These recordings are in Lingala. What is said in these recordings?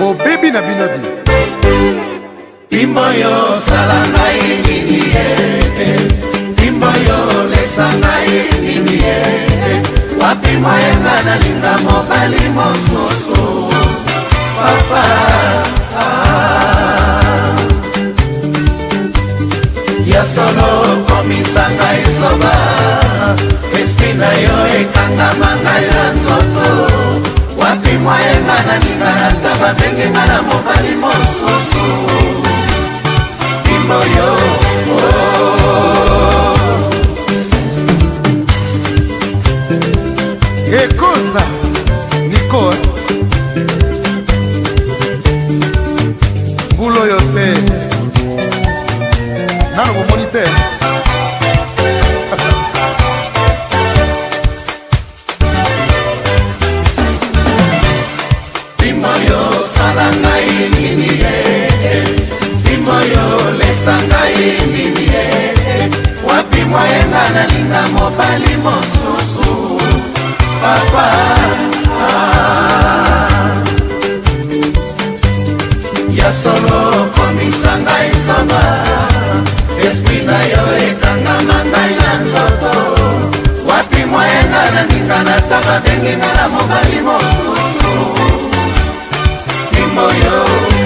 bobebi na binodi Imboyo salangai niniye Imboyo lesangai niniye Wapi mwaenga na linga mobali mosusu Papa Ya solo komisanga isoba Espina yo ekanga mangai na nzoto Wapi mwaenga na linga na taba bengi mana mobali mosusu Imboyo Ekoza Nico Bulo yote Nano bomonite Imboyo salangai niniye Imboyo lesangai niniye Wapi mwaenga na linga mobali mosusu Papa Ya solo komisanga isoba Espina yo ekanga mangai na nzoto Wapi mwaenga na linga na taba bengi na mobali mosusu Imboyo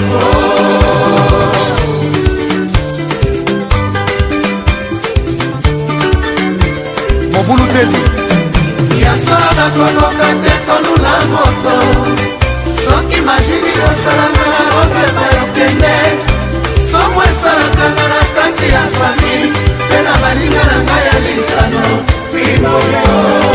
Mobulu tedi Yasola bakoboka te kolula moto Soki majini osalanga na robe bayokende Somo esalakanga na kati ya fami Pe na balinga na ngai ya lisano Imboyo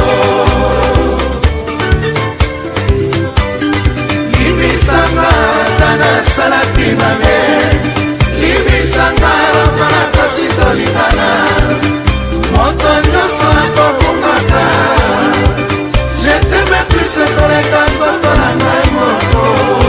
Limbisanga tana salaki mame Limbisanga lokola kosi tolingana Moto nyonso akobungaka Je t'aime plus koleka nzoto na ngai moko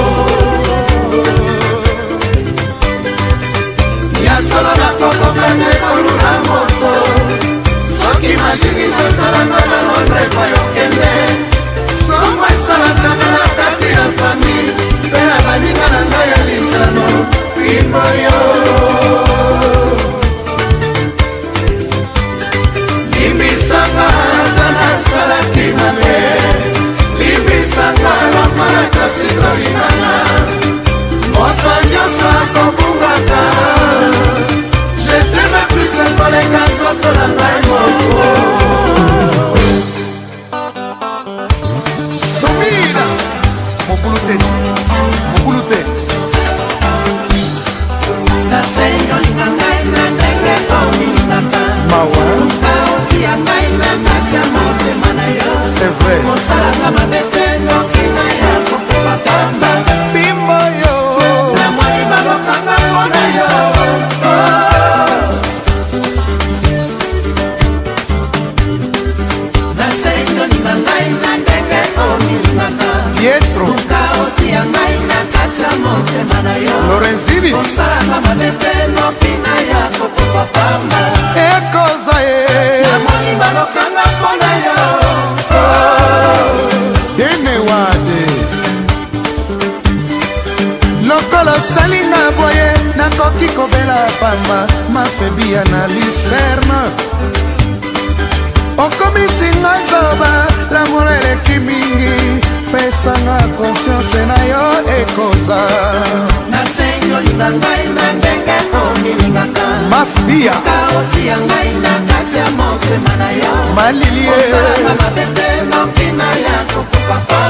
Ya solo nakokoka te kolula moto Soki majini tosalanga na Londres pa yokende Somo esalakanga na kati ya fami Pe na baninga na ngai ya lisano Imboyo Limbisanga tana salaki mame Limbisanga lokola kasi tolingana Moto nyonso akobungaka Je t'aime plus koleka nzoto na ngai moko Somira Mobulu tedi Mobulu tedi Nasenyo linga ngai na ndenge omilingaka Mawa Kaotia ngai na kati ya motema na yo C'est vrai Mosalanga mabete nokina ya kokoba pamba Bimboyo Na mwani balokanga mona yo Nasenyo linga ngai na ndenge omilingaka Pietro Kaotia ngai na kati ya motema na yo Lorenzini Mosalanga mabete nokina ya kokoba pamba Ekoza Na mwani balokanga mona yo Dene wade Lokolo salinga boye Nakoki kobela pamba Mafebia na liserne Okomisinga zoba L'amour eleki mingi Pesanga confiance na yo ekoza Nasenyo linga ngai na ndenge omilingaka Mafbia Kaotia ngai na kati ya motema na yo Malilie Osalanga mabete nokina ya kokopa